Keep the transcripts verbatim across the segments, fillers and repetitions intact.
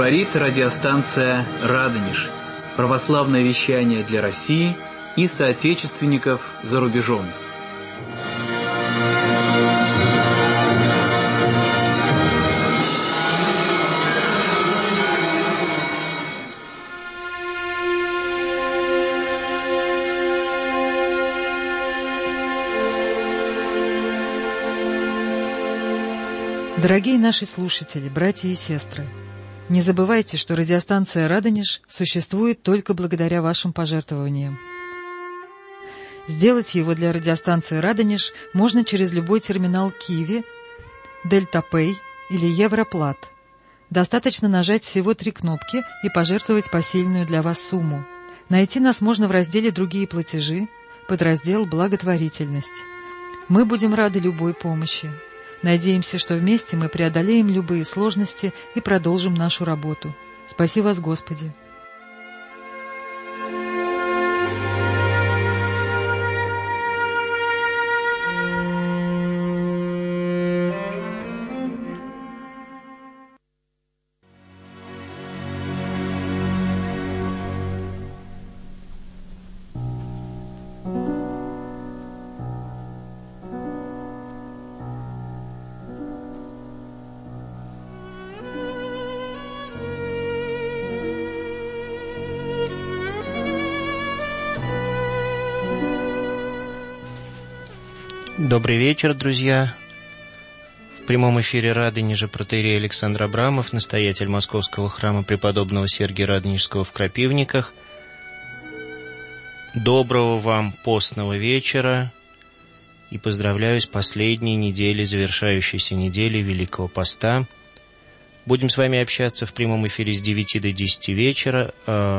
Говорит радиостанция «Радонеж». Православное вещание для России и соотечественников за рубежом. Дорогие наши слушатели, братья и сестры, не забывайте, что радиостанция «Радонеж» существует только благодаря вашим пожертвованиям. Сделать его для радиостанции «Радонеж» можно через любой терминал Киви, Дельтапэй или Европлат. Достаточно нажать всего три кнопки и пожертвовать посильную для вас сумму. Найти нас можно в разделе «Другие платежи», подраздел «Благотворительность». Мы будем рады любой помощи. Надеемся, что вместе мы преодолеем любые сложности и продолжим нашу работу. Спаси вас, Господи! Добрый вечер, друзья! В прямом эфире Радонежа протоиерей Александр Абрамов, настоятель Московского храма преподобного Сергия Радонежского в Крапивниках. Доброго вам постного вечера и поздравляю с последней неделей, завершающейся неделей Великого Поста. Будем с вами общаться в прямом эфире с девяти до десяти вечера.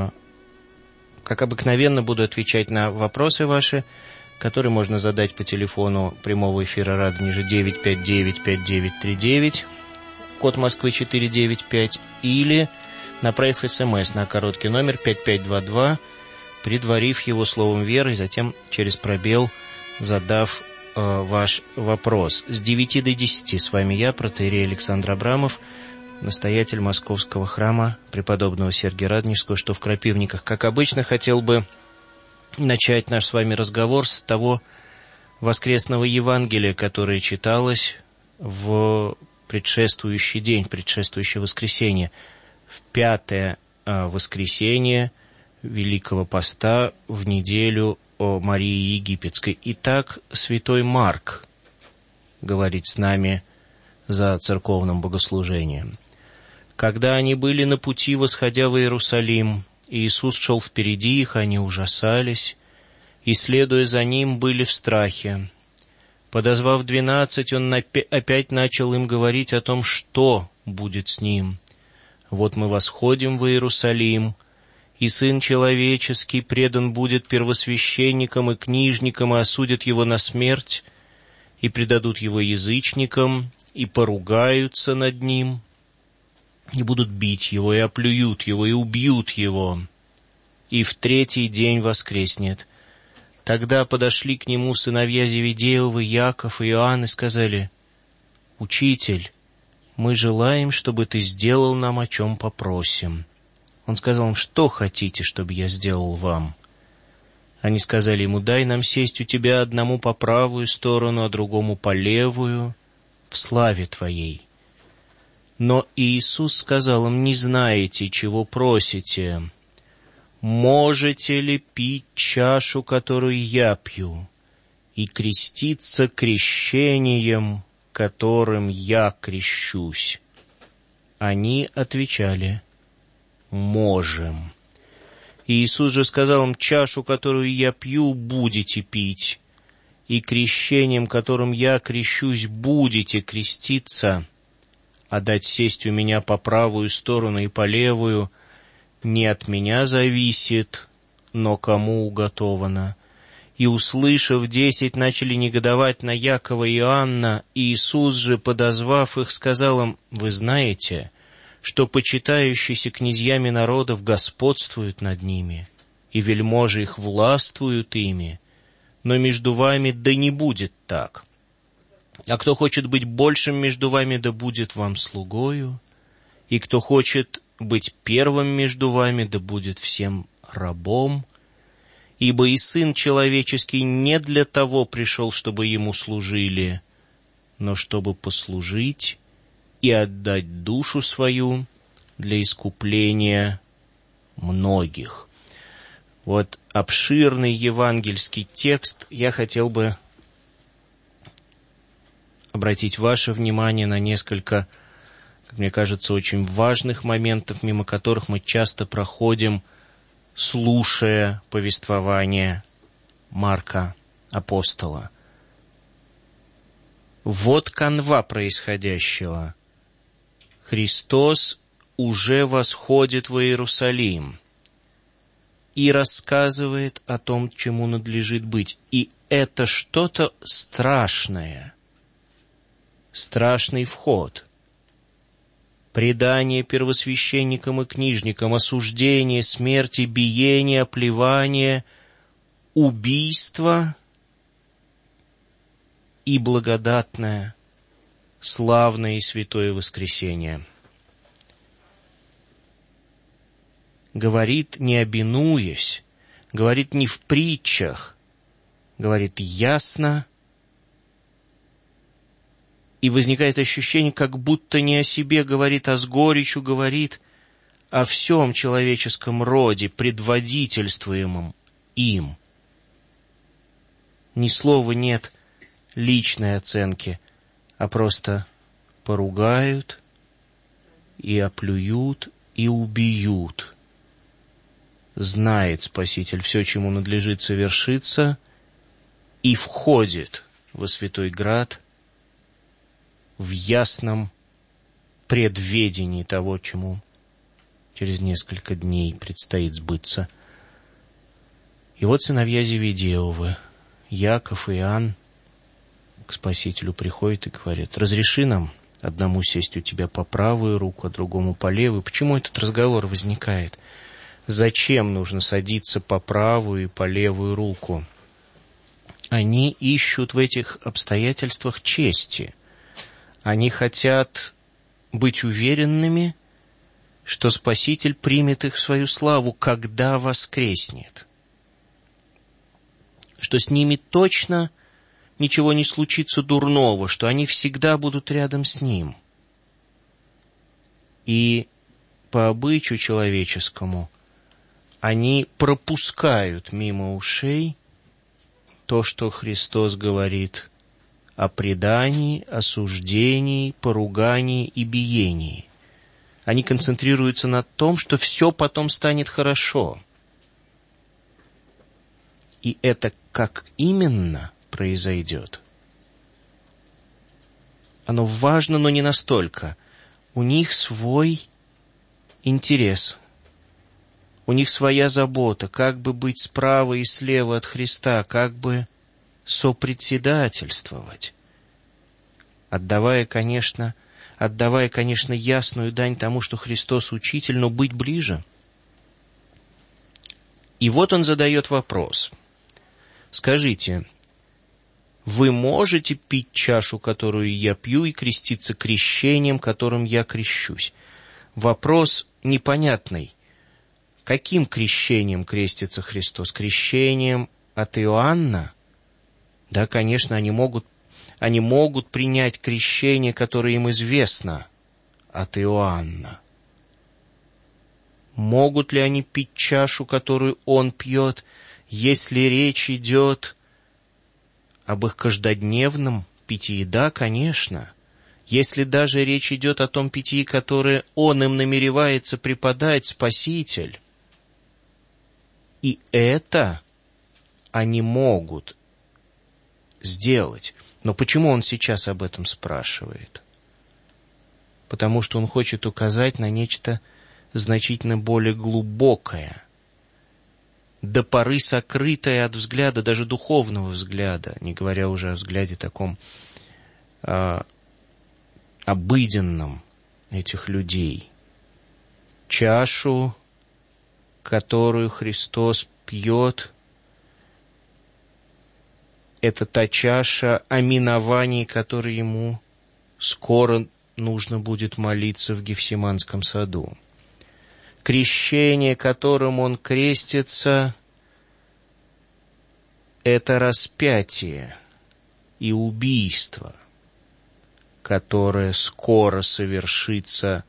Как обыкновенно, буду отвечать на вопросы ваши, который можно задать по телефону прямого эфира Радонежа девять пять девять пять девять три девять, код Москвы четыре девять пять, или направив СМС на короткий номер пять пять два два, предварив его словом веры, и затем через пробел задав э, ваш вопрос. С девяти до десяти с вами я, протоиерей Александр Абрамов, настоятель Московского храма преподобного Сергия Радонежского, что в Крапивниках. Как обычно, хотел бы начать наш с вами разговор с того воскресного Евангелия, которое читалось в предшествующий день, предшествующее воскресенье, в пятое а, воскресенье Великого Поста в неделю о Марии Египетской. Итак, святой Марк говорит с нами за церковным богослужением. «Когда они были на пути, восходя в Иерусалим, Иисус шел впереди их, они ужасались, и, следуя за Ним, были в страхе. Подозвав двенадцать, Он опять начал им говорить о том, что будет с Ним. Вот мы восходим в Иерусалим, и Сын Человеческий предан будет первосвященникам и книжникам, и осудят Его на смерть, и предадут Его язычникам, и поругаются над Ним, и будут бить Его, и оплюют Его, и убьют Его, и в третий день воскреснет. Тогда подошли к Нему сыновья Зеведеевы, Яков и Иоанн, и сказали: «Учитель, мы желаем, чтобы Ты сделал нам, о чем попросим». Он сказал им: «Что хотите, чтобы я сделал вам?» Они сказали Ему: «Дай нам сесть у Тебя одному по правую сторону, а другому по левую, в славе Твоей». Но Иисус сказал им: «Не знаете, чего просите. Можете ли пить чашу, которую я пью, и креститься крещением, которым я крещусь?» Они отвечали: «Можем». Иисус же сказал им: «Чашу, которую я пью, будете пить, и крещением, которым я крещусь, будете креститься, а дать сесть у меня по правую сторону и по левую не от меня зависит, но кому уготовано». И, услышав десять, начали негодовать на Якова и Иоанна. Иисус же, подозвав их, сказал им: «Вы знаете, что почитающиеся князьями народов господствуют над ними, и вельможи их властвуют ими, но между вами да не будет так. А кто хочет быть большим между вами, да будет вам слугою, и кто хочет быть первым между вами, да будет всем рабом. Ибо и Сын Человеческий не для того пришел, чтобы Ему служили, но чтобы послужить и отдать душу свою для искупления многих». Вот обширный евангельский текст. Я хотел бы обратить ваше внимание на несколько, как мне кажется, очень важных моментов, мимо которых мы часто проходим, слушая повествование Марка апостола. Вот канва происходящего. Христос уже восходит в Иерусалим и рассказывает о том, чему надлежит быть. И это что-то страшное. Страшный вход. Предание первосвященникам и книжникам, осуждение, смерти, биение, оплевание, убийство и благодатное, славное и святое воскресение. Говорит, не обинуясь, говорит не в притчах, говорит ясно, и возникает ощущение, как будто не о себе говорит, а с горечью говорит о всем человеческом роде, предводительствуемом им. Ни слова нет личной оценки, а просто поругают и оплюют и убьют. Знает Спаситель все, чему надлежит совершиться, и входит во святой град в ясном предведении того, чему через несколько дней предстоит сбыться. И вот сыновья Зеведеевы, Яков и Иоанн, к Спасителю приходят и говорят: «Разреши нам одному сесть у тебя по правую руку, а другому по левую». Почему этот разговор возникает? Зачем нужно садиться по правую и по левую руку? Они ищут в этих обстоятельствах чести. Они хотят быть уверенными, что Спаситель примет их в свою славу, когда воскреснет. Что с ними точно ничего не случится дурного, что они всегда будут рядом с Ним. И по обычаю человеческому они пропускают мимо ушей то, что Христос говорит о предании, осуждении, поругании и биении. Они концентрируются на том, что все потом станет хорошо. И это как именно произойдет? Оно важно, но не настолько. У них свой интерес. У них своя забота, как бы быть справа и слева от Христа, как бы сопредседательствовать, отдавая, конечно, отдавая, конечно, ясную дань тому, что Христос учитель, но быть ближе. И вот он задает вопрос. Скажите, вы можете пить чашу, которую я пью, и креститься крещением, которым я крещусь? Вопрос непонятный. Каким крещением крестится Христос? Крещением от Иоанна? Да, конечно, они могут, они могут принять крещение, которое им известно от Иоанна. Могут ли они пить чашу, которую он пьет, если речь идет об их каждодневном питье? Да, конечно. Если даже речь идет о том питье, которое он им намеревается преподать, Спаситель. И это они могут сделать. Но почему он сейчас об этом спрашивает? Потому что он хочет указать на нечто значительно более глубокое, до поры сокрытое от взгляда, даже духовного взгляда, не говоря уже о взгляде таком э, обыденном этих людей. Чашу, которую Христос пьет, это та чаша о миновании, которой ему скоро нужно будет молиться в Гефсиманском саду. Крещение, которым он крестится, это распятие и убийство, которое скоро совершится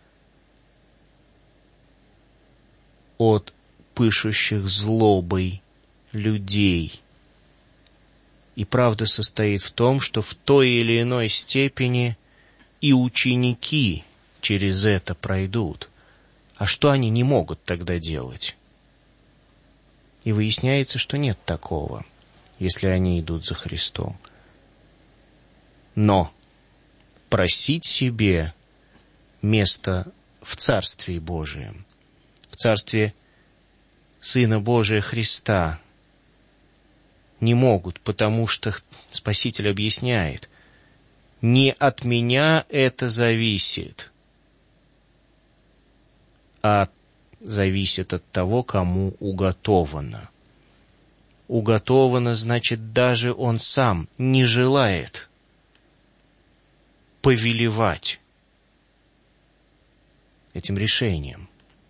от пышущих злобой людей. И правда состоит в том, что в той или иной степени и ученики через это пройдут. А что они не могут тогда делать? И выясняется, что нет такого, если они идут за Христом. Но просить себе место в Царстве Божием, в Царстве Сына Божия Христа, не могут, потому что Спаситель объясняет: не от меня это зависит, а зависит от того, кому уготовано. Уготовано, значит, даже он сам не желает повелевать этим решением.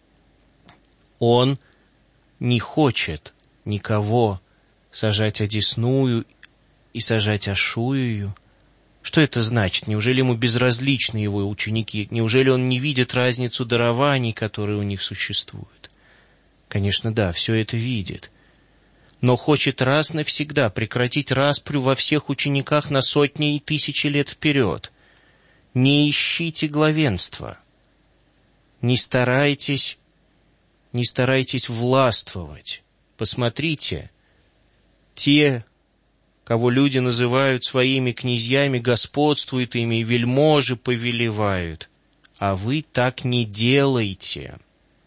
Он не хочет никого сажать одесную и сажать ошуюю. Что это значит? Неужели ему безразличны его ученики? Неужели он не видит разницу дарований, которые у них существуют? Конечно, да, все это видит. Но хочет раз навсегда прекратить распрю во всех учениках на сотни и тысячи лет вперед. Не ищите главенства. Не старайтесь, не старайтесь властвовать. Посмотрите, те, кого люди называют своими князьями, господствуют ими, и вельможи повелевают. А вы так не делайте.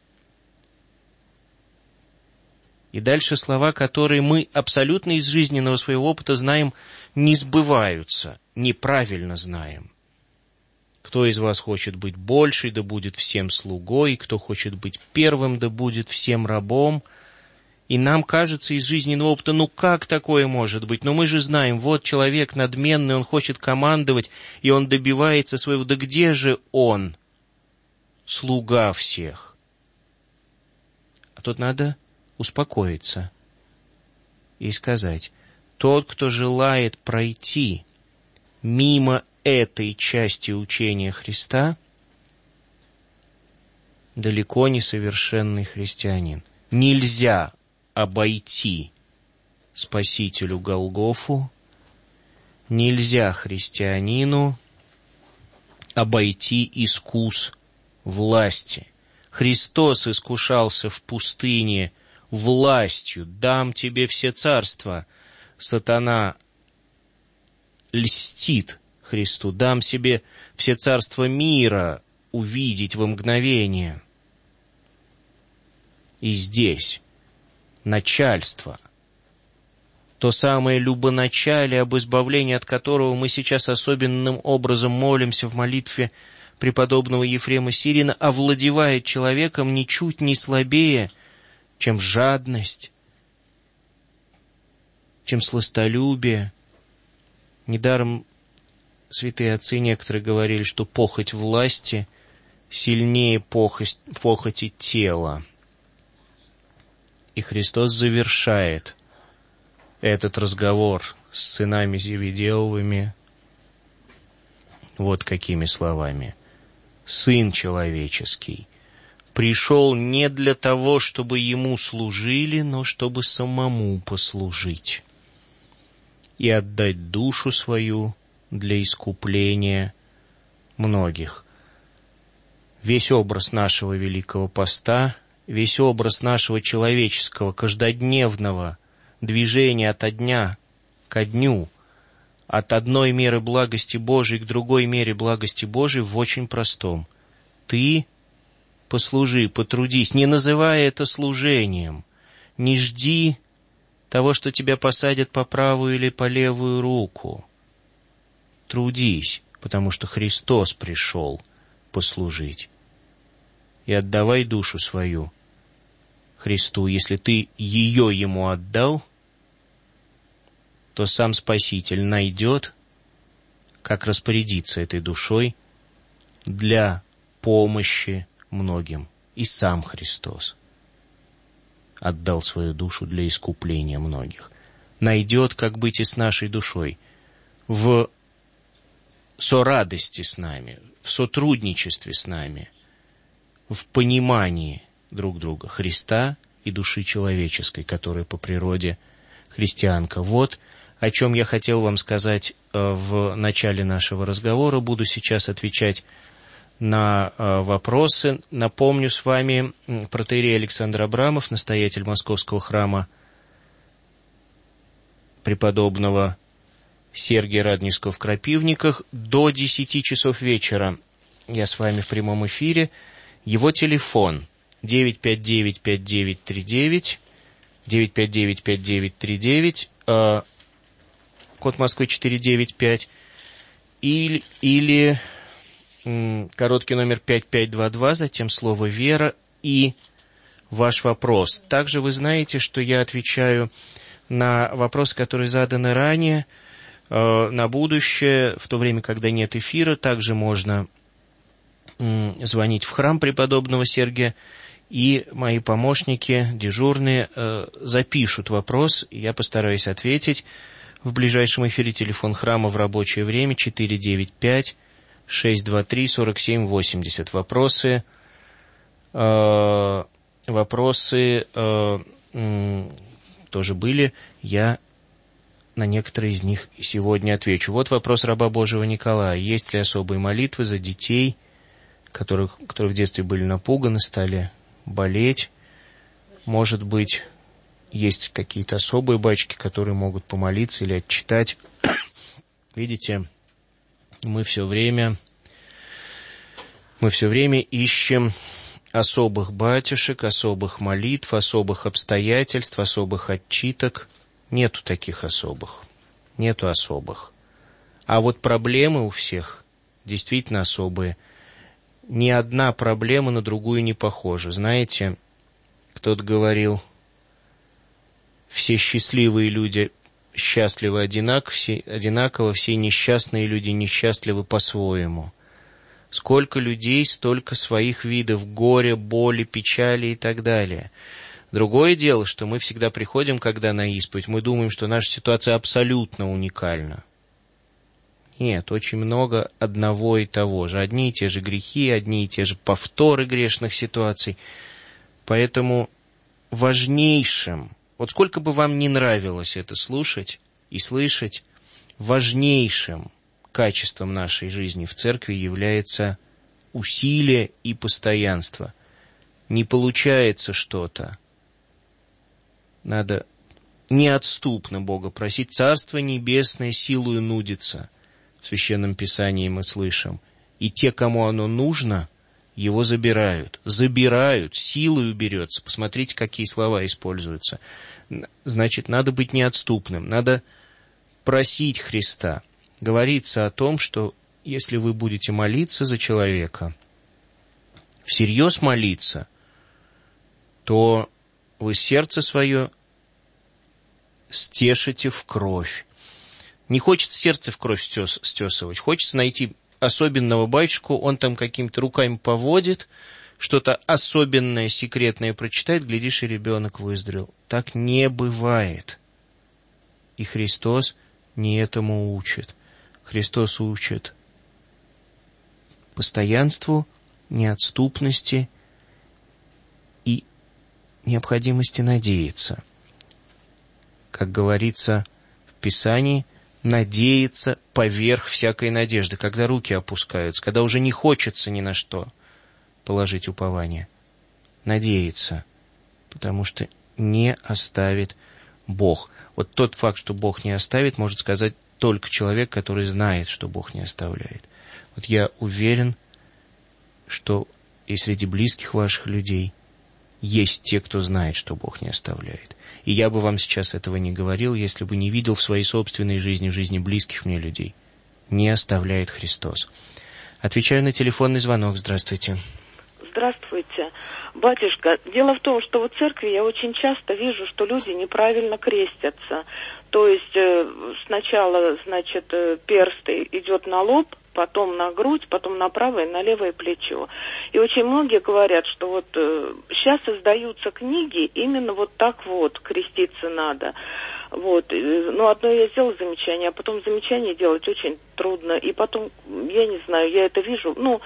И дальше слова, которые мы абсолютно из жизненного своего опыта знаем, не сбываются, неправильно знаем. Кто из вас хочет быть больший, да будет всем слугой, кто хочет быть первым, да будет всем рабом. И нам кажется из жизненного опыта, ну как такое может быть? Но мы же знаем, вот человек надменный, он хочет командовать, и он добивается своего. Да где же он, слуга всех? А тут надо успокоиться и сказать: тот, кто желает пройти мимо этой части учения Христа, далеко не совершенный христианин. Нельзя обойти Спасителю Голгофу, нельзя христианину обойти искус власти. Христос искушался в пустыне властью: «Дам тебе все царства». Сатана льстит Христу: «Дам себе все царства мира увидеть во мгновение». И здесь начальство, то самое любоначалие, об избавлении от которого мы сейчас особенным образом молимся в молитве преподобного Ефрема Сирина, овладевает человеком ничуть не слабее, чем жадность, чем сластолюбие. Недаром святые отцы некоторые говорили, что похоть власти сильнее похоть, похоти тела. И Христос завершает этот разговор с сынами Зеведеевыми вот какими словами: «Сын человеческий пришел не для того, чтобы ему служили, но чтобы самому послужить и отдать душу свою для искупления многих». Весь образ нашего Великого Поста, весь образ нашего человеческого каждодневного движения от дня ко дню, от одной меры благости Божией к другой мере благости Божией в очень простом: ты послужи, потрудись, не называя это служением, не жди того, что тебя посадят по правую или по левую руку. Трудись, потому что Христос пришел послужить. И отдавай душу свою Христу. Если ты ее Ему отдал, то сам Спаситель найдет, как распорядиться этой душой для помощи многим. и сам Христос отдал свою душу для искупления многих, найдет, как быть и с нашей душой, в сорадости с нами, в сотрудничестве с нами, в понимании друг друга Христа и души человеческой, которая по природе христианка. Вот о чем я хотел вам сказать в начале нашего разговора. Буду сейчас отвечать на вопросы. Напомню с вами, протоиерей Александр Абрамов, настоятель Московского храма преподобного Сергия Радонежского в Крапивниках. До десяти часов вечера я с вами в прямом эфире. Его телефон девять пять девять пять девять три девять, девять пять девять пять девять три девять, э, код Москвы четыреста девяносто пять, или, или м, короткий номер пять пять два два, затем слово «Вера» и ваш вопрос. Также вы знаете, что я отвечаю на вопросы, которые заданы ранее, э, на будущее, в то время, когда нет эфира. Также можно м, звонить в храм преподобного Сергия, и мои помощники, дежурные, э, запишут вопрос, и я постараюсь ответить. В ближайшем эфире телефон храма в рабочее время четыре девять пять шесть два три сорок семь восемьдесят. Вопросы, э, вопросы э, э, тоже были, я на некоторые из них сегодня отвечу. Вот вопрос раба Божьего Николая. Есть ли особые молитвы за детей, которых, которые в детстве были напуганы, стали болеть? Может быть, есть какие-то особые батюшки, которые могут помолиться или отчитать. Видите, мы все время, мы все время ищем особых батюшек, особых молитв, особых обстоятельств, особых отчиток. Нету таких особых. Нету особых. А вот проблемы у всех действительно особые. Ни одна проблема на другую не похожа. Знаете, кто-то говорил, все счастливые люди счастливы одинаково, все, одинаково, все несчастные люди несчастливы по-своему. Сколько людей, столько своих видов горя, боли, печали и так далее. Другое дело, что мы всегда приходим, когда на исповедь, мы думаем, что наша ситуация абсолютно уникальна. Нет, очень много одного и того же. Одни и те же грехи, одни и те же повторы грешных ситуаций. Поэтому важнейшим, вот сколько бы вам ни нравилось это слушать и слышать, важнейшим качеством нашей жизни в церкви является усилие и постоянство. Не получается что-то, надо неотступно Бога просить. Царство Небесное силою нудится. В Священном Писании мы слышим. И те, кому оно нужно, его забирают. Забирают, силою берется. Посмотрите, какие слова используются. Значит, надо быть неотступным, надо просить Христа. Говорится о том, что если вы будете молиться за человека, всерьез молиться, то вы сердце свое стешите в кровь. Не хочется сердце в кровь стес, стесывать, хочется найти особенного батюшку, он там какими-то руками поводит, что-то особенное, секретное прочитает, глядишь, и ребенок выздоровел. Так не бывает. И Христос не этому учит. Христос учит постоянству, неотступности и необходимости надеяться. Как говорится в Писании, надеяться поверх всякой надежды, когда руки опускаются, когда уже не хочется ни на что положить упование. Надеяться, потому что не оставит Бог. Вот тот факт, что Бог не оставит, может сказать только человек, который знает, что Бог не оставляет. Вот я уверен, что и среди близких ваших людей есть те, кто знает, что Бог не оставляет. И я бы вам сейчас этого не говорил, если бы не видел в своей собственной жизни, в жизни близких мне людей. Не оставляет Христос. Отвечаю на телефонный звонок. Здравствуйте. Здравствуйте. Батюшка, дело в том, что в церкви я очень часто вижу, что люди неправильно крестятся. То есть э, сначала, значит, э, перст идет на лоб, потом на грудь, потом на правое и на левое плечо. И очень многие говорят, что вот э, сейчас издаются книги, именно вот так вот креститься надо. Вот. Ну, одно я сделала замечание, а потом замечание делать очень трудно. И потом, я не знаю, я это вижу, ну...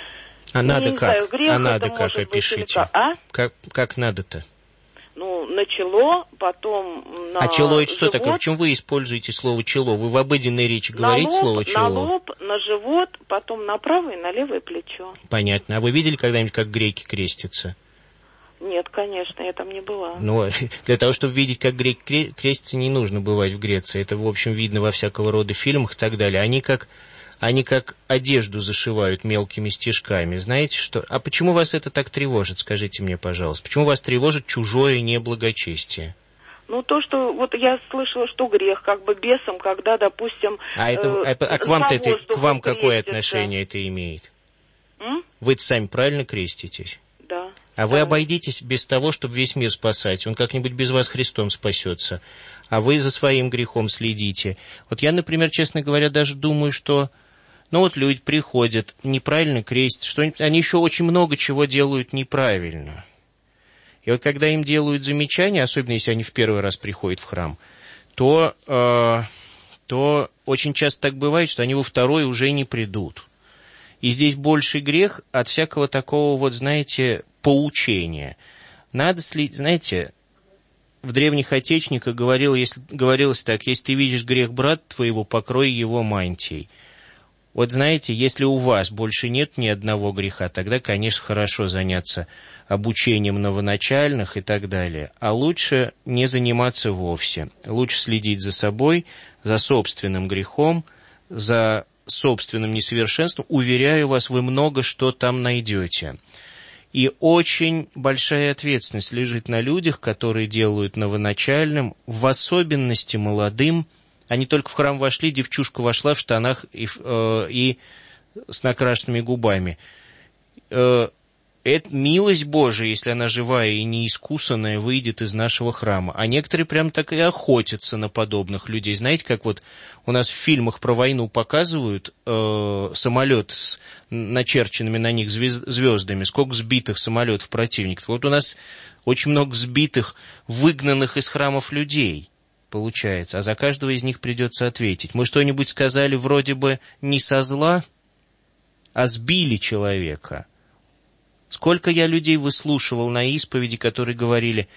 А ну, надо не как? знаю, грех а надо это как? может быть, Опишите. как. А? Как, как надо-то? Ну, на чело, потом на А чело это что живот, такое? Почему вы используете слово чело? Вы в обыденной речи говорите на лоб, слово чело? На лоб, на живот, потом на правое и на левое плечо. Понятно. А вы видели когда-нибудь, как греки крестятся? Нет, конечно, я там не была. Ну, для того, чтобы видеть, как греки крестятся, не нужно бывать в Греции. Это, в общем, видно во всякого рода фильмах и так далее. Они как... Они как одежду зашивают мелкими стежками. Знаете что? А почему вас это так тревожит, скажите мне, пожалуйста? Почему вас тревожит чужое неблагочестие? Ну, то, что вот я слышала, что грех, как бы бесом, когда, допустим... А, это, э, а, а к вам-то это, к вам какое крестится. отношение это имеет? М? Вы-то сами правильно креститесь? Да. А вы да. обойдитесь без того, чтобы весь мир спасать. Он как-нибудь без вас Христом спасется. А вы за своим грехом следите. Вот я, например, честно говоря, даже думаю, что... Ну вот люди приходят, неправильно крестятся, что они еще очень много чего делают неправильно. И вот когда им делают замечания, особенно если они в первый раз приходят в храм, то, э, то очень часто так бывает, что они во второй уже не придут. И здесь больший грех от всякого такого вот, знаете, поучения. Надо следить, знаете, в древних отечниках говорил, если, говорилось так: если ты видишь грех брата твоего, покрой его мантией. Вот знаете, если у вас больше нет ни одного греха, тогда, конечно, хорошо заняться обучением новоначальных и так далее. А лучше не заниматься вовсе. Лучше следить за собой, за собственным грехом, за собственным несовершенством. Уверяю вас, вы много что там найдете. И очень большая ответственность лежит на людях, которые делают новоначальным, в особенности молодым. Они только в храм вошли, девчушка вошла в штанах и, э, и с накрашенными губами. Э, это милость Божия, если она живая и неискусанная, выйдет из нашего храма. А некоторые прям так и охотятся на подобных людей. Знаете, как вот у нас в фильмах про войну показывают э, самолет с начерченными на них звездами, сколько сбитых самолетов противников. Вот у нас очень много сбитых, выгнанных из храмов людей. Получается, а за каждого из них придется ответить. Мы что-нибудь сказали вроде бы не со зла, а сбили человека. Сколько я людей выслушивал на исповеди, которые говорили: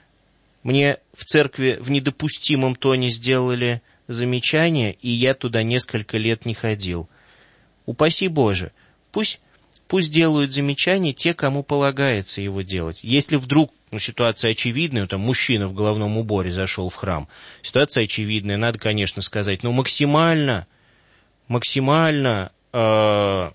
мне в церкви в недопустимом тоне сделали замечание, и я туда несколько лет не ходил. Упаси Боже, пусть, пусть делают замечания те, кому полагается его делать. Если вдруг ну, ситуация очевидная, там мужчина в головном уборе зашел в храм, ситуация очевидная, надо, конечно, сказать, но максимально, максимально, э,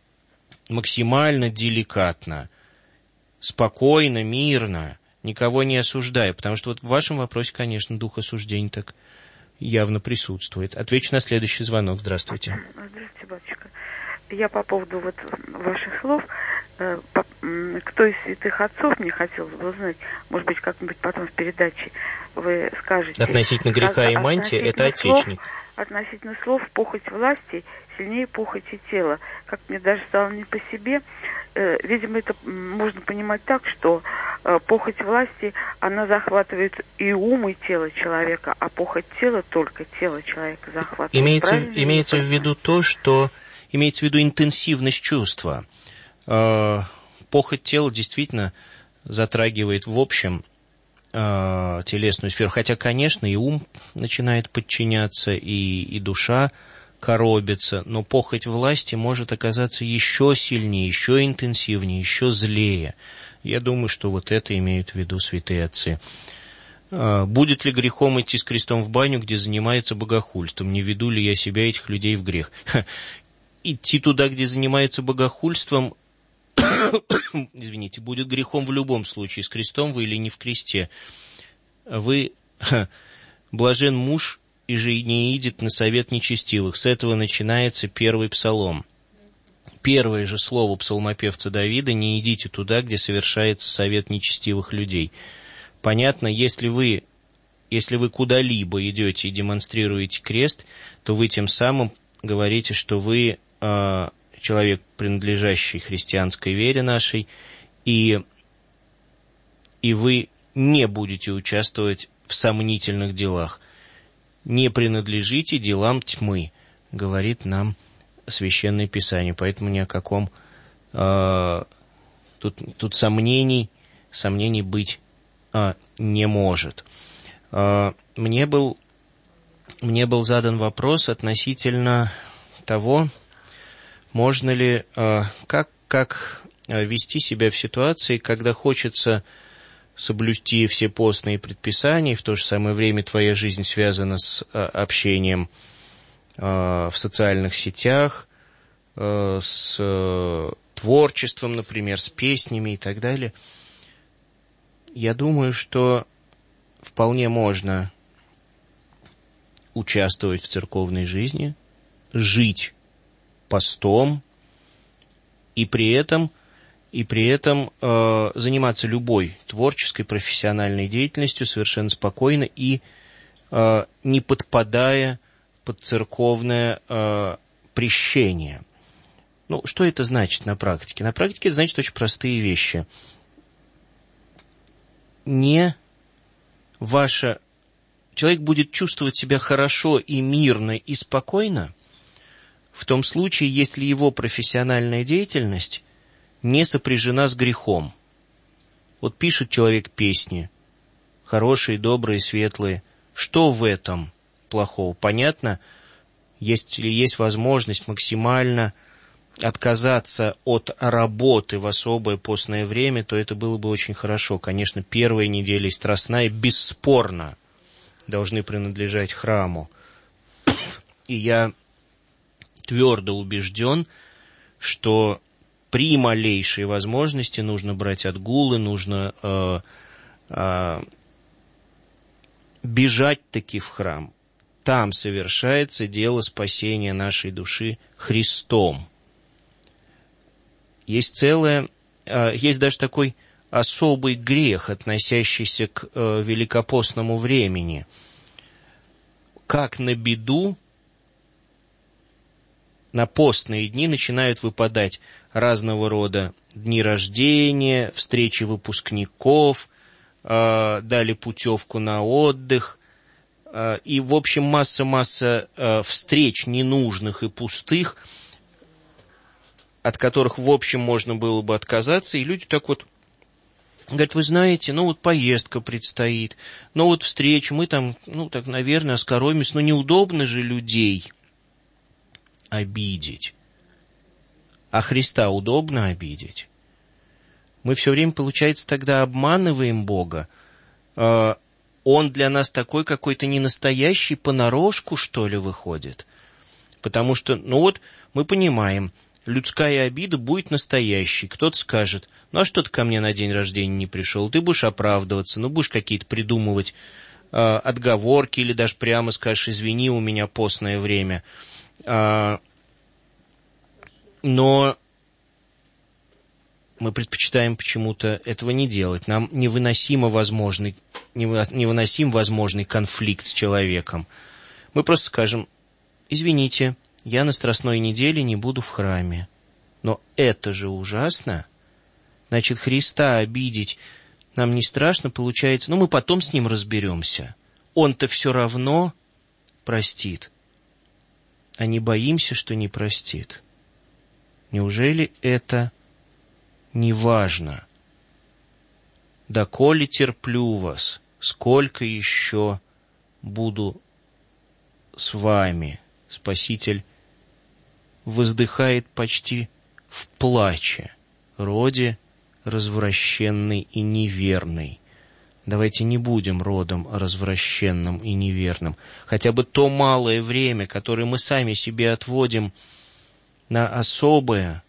максимально деликатно, спокойно, мирно, никого не осуждая, потому что вот в вашем вопросе, конечно, дух осуждения так явно присутствует. Отвечу на следующий звонок. Здравствуйте. Здравствуйте, батюшка. Я по поводу вот ваших слов, кто из святых отцов, мне хотелось бы узнать, может быть, как-нибудь потом в передаче вы скажете. Относительно греха и мантии, это отечник. Относительно слов «похоть власти сильнее похоти тела». Как мне даже стало не по себе, видимо, это можно понимать так, что похоть власти, она захватывает и ум, и тело человека, а похоть тела только тело человека захватывает. Имеется, имеется в виду то, что... Имеется в виду интенсивность чувства. Похоть тела действительно затрагивает в общем телесную сферу. Хотя, конечно, и ум начинает подчиняться, и, и душа коробится. Но похоть власти может оказаться еще сильнее, еще интенсивнее, еще злее. Я думаю, что вот это имеют в виду святые отцы. Будет ли грехом идти с крестом в баню, где занимается богохульством? Не веду ли я себя, этих людей, в грех? Идти туда, где занимаются богохульством, извините, будет грехом в любом случае, с крестом вы или не в кресте. Вы, блажен муж, и же не идет на совет нечестивых. С этого начинается первый псалом. Первое же слово псалмопевца Давида: не идите туда, где совершается совет нечестивых людей. Понятно, если вы, если вы куда-либо идете и демонстрируете крест, то вы тем самым говорите, что вы э, человек, принадлежащий христианской вере нашей, и, и вы не будете участвовать в сомнительных делах. Не принадлежите делам тьмы, говорит нам Священное Писание. Поэтому ни о каком э, тут, тут сомнений, сомнений быть э, не может. Э, мне был, мне был задан вопрос относительно того, можно ли, э, как, как вести себя в ситуации, когда хочется соблюсти все постные предписания, и в то же самое время твоя жизнь связана с э, общением э, в социальных сетях, э, с э, творчеством, например, с песнями и так далее. Я думаю, что вполне можно участвовать в церковной жизни, жить постом и при этом и при этом э, заниматься любой творческой, профессиональной деятельностью совершенно спокойно и э, не подпадая под церковное э, прещение. Ну, что это значит на практике? На практике это значит очень простые вещи. Не ваша... Человек будет чувствовать себя хорошо и мирно и спокойно в том случае, если его профессиональная деятельность не сопряжена с грехом. Вот пишет человек песни, хорошие, добрые, светлые. Что в этом плохого? Понятно, если есть возможность максимально отказаться от работы в особое постное время, то это было бы очень хорошо. Конечно, первая неделя и страстная бесспорно должны принадлежать храму. И я твердо убежден, что при малейшей возможности нужно брать отгулы, нужно э, э, бежать таки в храм. Там совершается дело спасения нашей души Христом. Есть целое, э, есть даже такой особый грех, относящийся к э, великопостному времени. Как на беду, на постные дни начинают выпадать разного рода дни рождения, встречи выпускников, э, дали путевку на отдых, э, и, в общем, масса-масса э, встреч ненужных и пустых, от которых, в общем, можно было бы отказаться, и люди так вот говорят, вы знаете, ну вот поездка предстоит, ну вот встреча, мы там, ну так, наверное, оскоромимся, но неудобно же людей обидеть. А Христа удобно обидеть? Мы все время, получается, тогда обманываем Бога. Он для нас такой какой-то ненастоящий, понарошку, что ли, выходит? Потому что, ну вот, мы понимаем, людская обида будет настоящей. Кто-то скажет, ну а что ты ко мне на день рождения не пришел? Ты будешь оправдываться, ну будешь какие-то придумывать э, отговорки, или даже прямо скажешь, извини, у меня постное время. А, но мы предпочитаем почему-то этого не делать. Нам невыносимо возможный, невыносим возможный конфликт с человеком. Мы просто скажем, извините, я на Страстной неделе не буду в храме. Но это же ужасно. Значит, Христа обидеть нам не страшно, получается. Ну, мы потом с ним разберемся. Он-то все равно простит. А не боимся, что не простит. Неужели это не важно? «Доколе терплю вас, сколько еще буду с вами?» Спаситель воздыхает почти в плаче. «Роде развращенный и неверный». Давайте не будем родом развращенным и неверным. Хотя бы то малое время, которое мы сами себе отводим на особое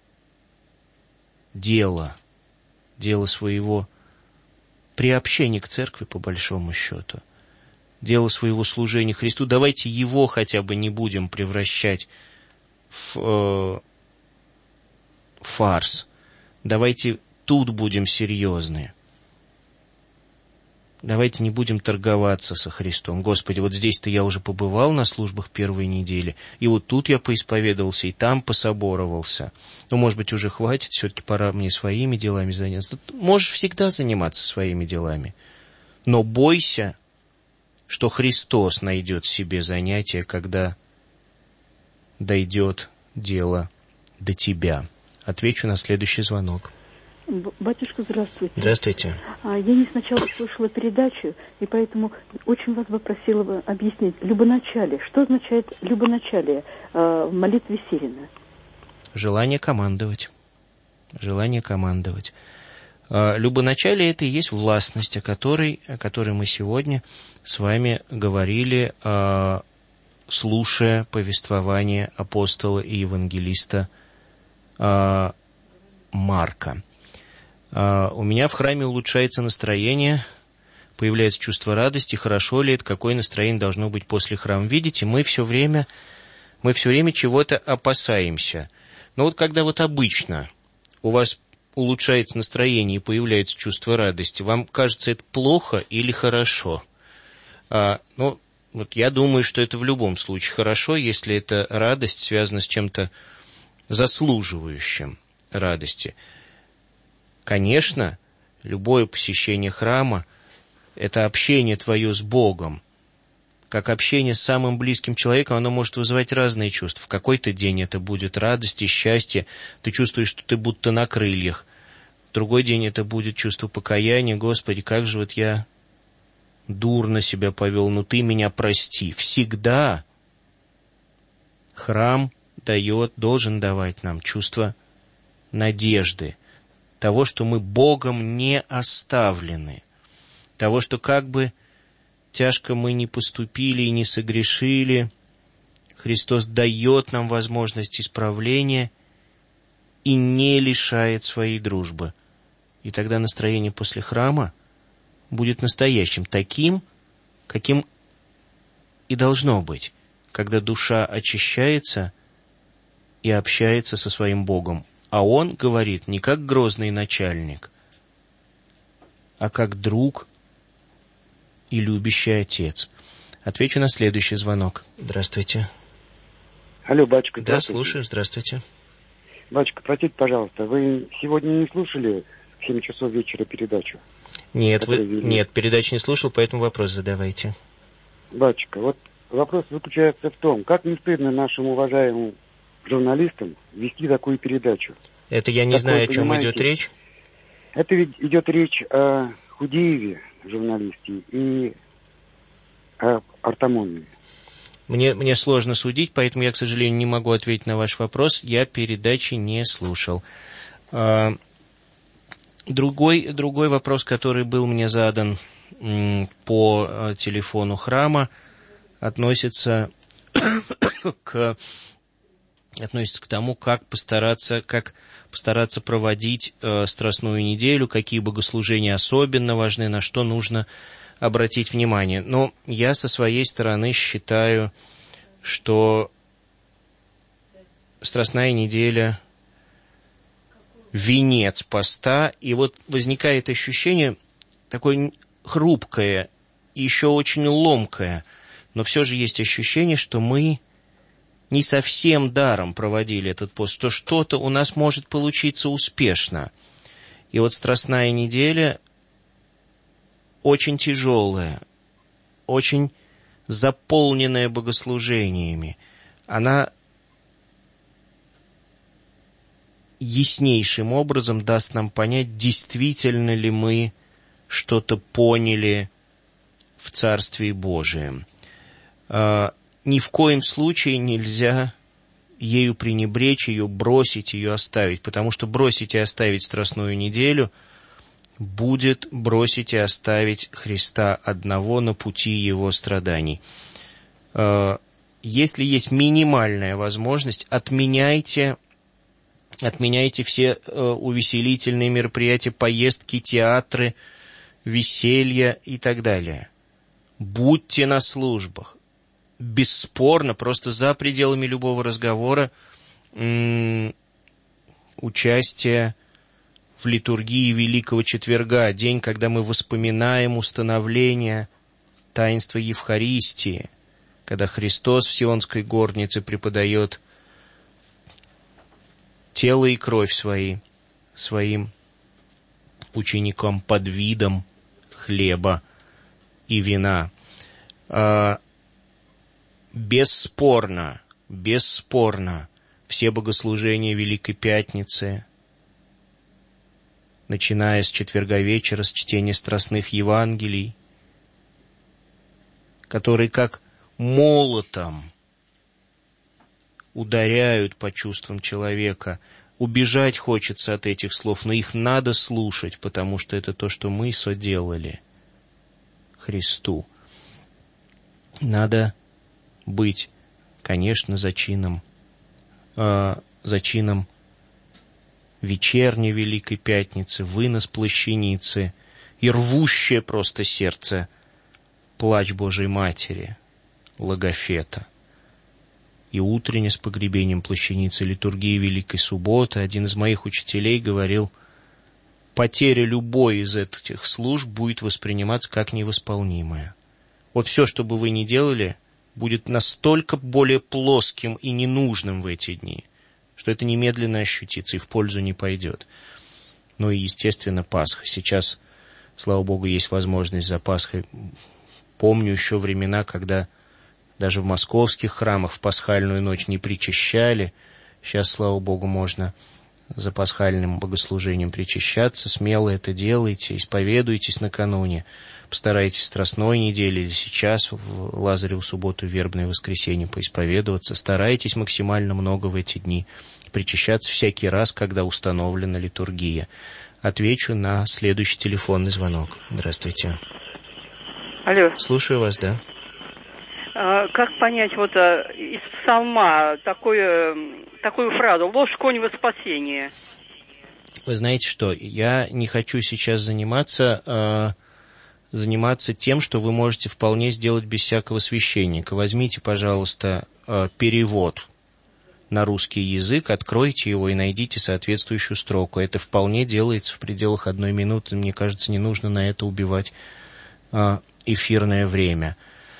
дело, дело своего приобщения к церкви, по большому счету, дело своего служения Христу, давайте его хотя бы не будем превращать в э, фарс. Давайте тут будем серьезны. давайте не будем торговаться со Христом. Господи, вот здесь-то я уже побывал на службах первой недели, и вот тут я поисповедовался, и там пособоровался. Ну, может быть, уже хватит, все-таки пора мне своими делами заняться. Можешь всегда заниматься своими делами, но бойся, что Христос найдет себе занятие, когда дойдет дело до тебя. Отвечу на следующий звонок. Батюшка, здравствуйте. Здравствуйте. Я не сначала слушала передачу, и поэтому очень вас бы просила бы объяснить любоначалие. Что означает любоначалие в молитве Сирина? Желание командовать. Желание командовать. Любоначалие – это и есть властность, о которой, о которой мы сегодня с вами говорили, слушая повествование апостола и евангелиста Марка. У меня в храме улучшается настроение, появляется чувство радости. Хорошо ли это, какое настроение должно быть после храма? Видите, мы все время, мы все время чего-то опасаемся. Но вот когда вот обычно у вас улучшается настроение и появляется чувство радости, вам кажется это плохо или хорошо? А, ну, вот я думаю, что это в любом случае хорошо, если эта радость связана с чем-то заслуживающим радости. Конечно, любое посещение храма – это общение твое с Богом. Как общение с самым близким человеком, оно может вызывать разные чувства. В какой-то день это будет радость и счастье, ты чувствуешь, что ты будто на крыльях. В другой день это будет чувство покаяния. Господи, как же вот я дурно себя повел, но Ты меня прости. Всегда храм дает, должен давать нам чувство надежды, того, что мы Богом не оставлены, того, что как бы тяжко мы не поступили и не согрешили, Христос дает нам возможность исправления и не лишает своей дружбы. И тогда настроение после храма будет настоящим, таким, каким и должно быть, когда душа очищается и общается со своим Богом. А Он говорит не как грозный начальник, а как друг и любящий отец. Отвечу на следующий звонок. Здравствуйте. Алло, батюшка, да, слушаю, здравствуйте. Батюшка, простите, пожалуйста, вы сегодня не слушали в семь часов вечера передачу? Нет, вы, нет, передачу не слушал, поэтому вопрос задавайте. Батюшка, вот вопрос заключается в том, как не стыдно нашим уважаемым журналистам вести такую передачу. Это я не Такое, знаю, о чем понимаете, идет речь. Это ведь идет речь о Худееве, журналисте, и о Артамонове. Мне, мне сложно судить, поэтому я, к сожалению, не могу ответить на ваш вопрос. Я передачи не слушал. Другой, другой вопрос, который был мне задан по телефону храма, относится к... относится к тому, как постараться, как постараться проводить э, Страстную неделю, какие богослужения особенно важны, на что нужно обратить внимание. Но я со своей стороны считаю, что Страстная неделя – венец поста, и вот возникает ощущение такое хрупкое, еще очень ломкое, но все же есть ощущение, что мы не совсем даром проводили этот пост, что что-то у нас может получиться успешно. И вот Страстная неделя очень тяжелая, очень заполненная богослужениями. Она яснейшим образом даст нам понять, действительно ли мы что-то поняли в Царстве Божием. Ни в коем случае нельзя ею пренебречь, ее бросить, ее оставить, потому что бросить и оставить Страстную неделю будет бросить и оставить Христа одного на пути Его страданий. Если есть минимальная возможность, отменяйте, отменяйте все увеселительные мероприятия, поездки, театры, веселья и так далее. Будьте на службах. Бесспорно, просто за пределами любого разговора м- участие в литургии Великого Четверга, день, когда мы вспоминаем установление таинства Евхаристии, когда Христос в Сионской горнице преподает тело и кровь свои своим ученикам под видом хлеба и вина. Бесспорно, бесспорно, все богослужения Великой Пятницы, начиная с четверга вечера, с чтения страстных Евангелий, которые как молотом ударяют по чувствам человека. Убежать хочется от этих слов, но их надо слушать, потому что это то, что мы соделали Христу. Надо быть, конечно, за чином, э, за чином вечерней Великой Пятницы, вынос плащаницы и рвущее просто сердце плач Божией Матери, Логофета. И утренне с погребением плащаницы литургии Великой Субботы один из моих учителей говорил, потеря любой из этих служб будет восприниматься как невосполнимая. Вот все, что бы вы ни делали, будет настолько более плоским и ненужным в эти дни, что это немедленно ощутится и в пользу не пойдет. Ну и, естественно, Пасха. Сейчас, слава Богу, есть возможность за Пасхой. Помню еще времена, когда даже в московских храмах в пасхальную ночь не причащали. Сейчас, слава Богу, можно за пасхальным богослужением причащаться. Смело это делайте, исповедуйтесь накануне. Постарайтесь Страстной недели или сейчас, в Лазареву субботу, вербное воскресенье, поисповедоваться. Старайтесь максимально много в эти дни причащаться всякий раз, когда установлена литургия. Отвечу на следующий телефонный звонок. Здравствуйте. Алло. Слушаю вас, да. А, как понять вот а, из псалма такую, такую фразу «ложь конь во спасение»? Вы знаете что, я не хочу сейчас заниматься, э, заниматься тем, что вы можете вполне сделать без всякого священника. Возьмите, пожалуйста, э, перевод на русский язык, откройте его и найдите соответствующую строку. Это вполне делается в пределах одной минуты. Мне кажется, не нужно на это убивать э, эфирное время.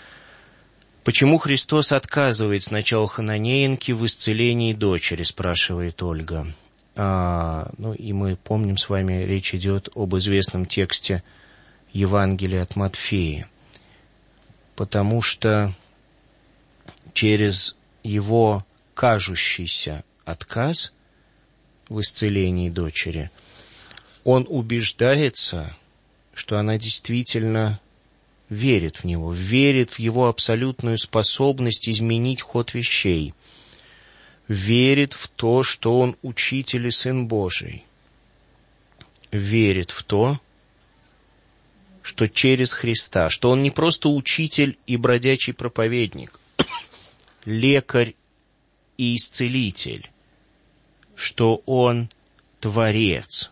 Почему Христос отказывает сначала Хананеенке в исцелении дочери, спрашивает Ольга. А, ну и мы помним с вами, речь идет об известном тексте Евангелия от Матфея. Потому что через его кажущийся отказ в исцелении дочери он убеждается, что она действительно верит в него, верит в его абсолютную способность изменить ход вещей, верит в то, что он учитель и Сын Божий, верит в то, что через Христа, что он не просто учитель и бродячий проповедник, лекарь и исцелитель, что он Творец.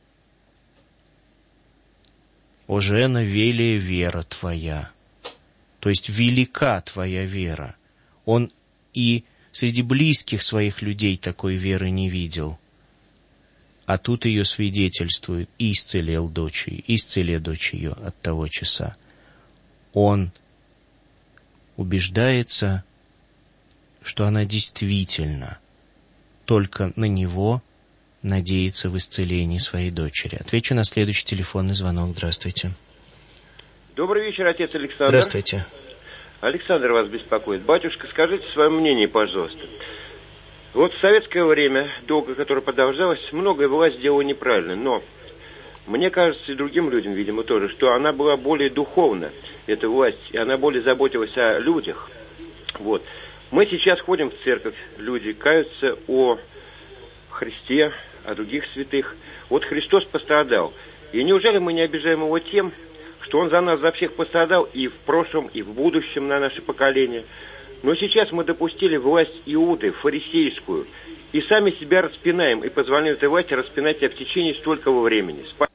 «О, жена, велия вера твоя», то есть велика твоя вера. Он и среди близких своих людей такой веры не видел. А тут ее свидетельствует: и исцелел дочь, и исцеле дочь ее от того часа. Он убеждается, что она действительно только на него надеется в исцелении своей дочери. Отвечу на следующий телефонный звонок. Здравствуйте. Добрый вечер, отец Александр. Здравствуйте. Александр вас беспокоит. Батюшка, скажите свое мнение, пожалуйста. Вот в советское время, долго которое продолжалось, многое власть сделала неправильно, но мне кажется, и другим людям, видимо, тоже, что она была более духовна, эта власть, и она более заботилась о людях. Вот. Мы сейчас ходим в церковь, люди каются о Христе, о других святых. Вот Христос пострадал. И неужели мы не обижаем его тем, что он за нас, за всех пострадал и в прошлом, и в будущем на наше поколение? Но сейчас мы допустили власть Иуды, фарисейскую, и сами себя распинаем, и позволяем этой власти распинать себя в течение столького времени. Спа-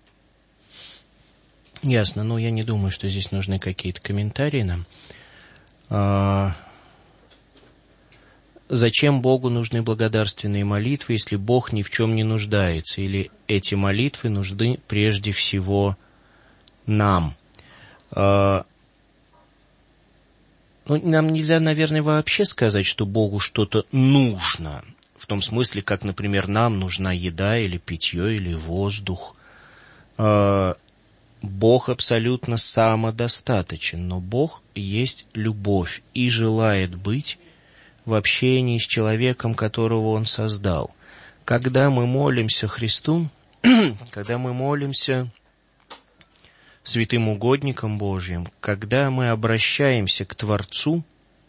Ясно. Ну, я не думаю, что здесь нужны какие-то комментарии нам. А... зачем Богу нужны благодарственные молитвы, если Бог ни в чем не нуждается? Или эти молитвы нужны прежде всего нам? Ну, нам нельзя, наверное, вообще сказать, что Богу что-то нужно. В том смысле, как, например, нам нужна еда или питье, или воздух. Бог абсолютно самодостаточен, но Бог есть любовь и желает быть в общении с человеком, которого Он создал. Когда мы молимся Христу, когда мы молимся святым угодникам Божьим, когда мы обращаемся к Творцу,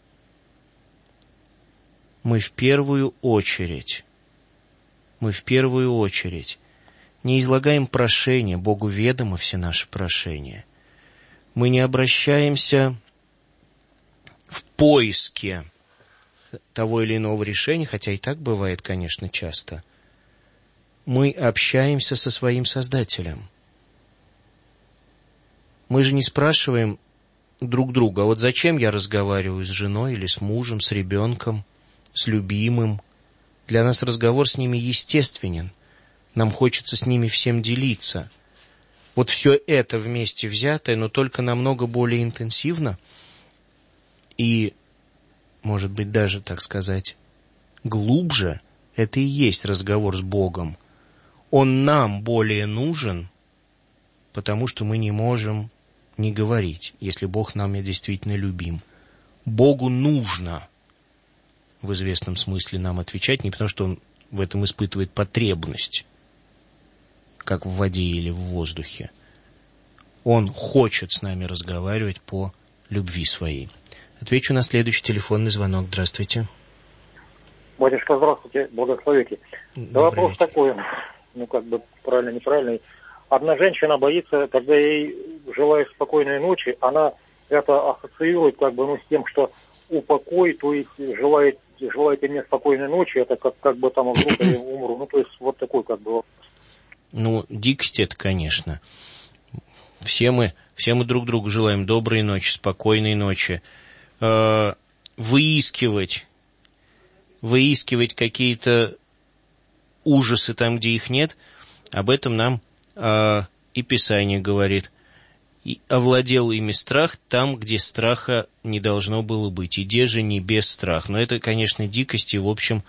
мы в первую очередь, мы в первую очередь не излагаем прошения, Богу ведомы все наши прошения. Мы не обращаемся в поиске того или иного решения, хотя и так бывает, конечно, часто. Мы общаемся со своим Создателем. Мы же не спрашиваем друг друга, а вот зачем я разговариваю с женой или с мужем, с ребенком, с любимым. Для нас разговор с ними естественен. Нам хочется с ними всем делиться. Вот все это вместе взятое, но только намного более интенсивно и, может быть, даже, так сказать, глубже, это и есть разговор с Богом. Он нам более нужен, потому что мы не можем не говорить, если Бог нами действительно любим. Богу нужно в известном смысле нам отвечать, не потому что Он в этом испытывает потребность, как в воде или в воздухе. Он хочет с нами разговаривать по любви своей. Отвечу на следующий телефонный звонок. Здравствуйте. Батюшка, здравствуйте, благословите. Да, вопрос вечер. такой, ну как бы правильно, неправильный. Одна женщина боится, когда ей желают спокойной ночи, она это ассоциирует как бы ну, с тем, что упокой, то есть желает, желаете мне спокойной ночи, это как, как бы там вдруг я умру. Ну то есть вот такой как бы. Ну, дикость это, конечно. Все мы, все мы друг другу желаем доброй ночи, спокойной ночи. Э, выискивать, выискивать какие-то ужасы там, где их нет, об этом нам э, и Писание говорит. И овладел ими страх там, где страха не должно было быть. Иде же не без страх. Но это, конечно, дикость и, в общем,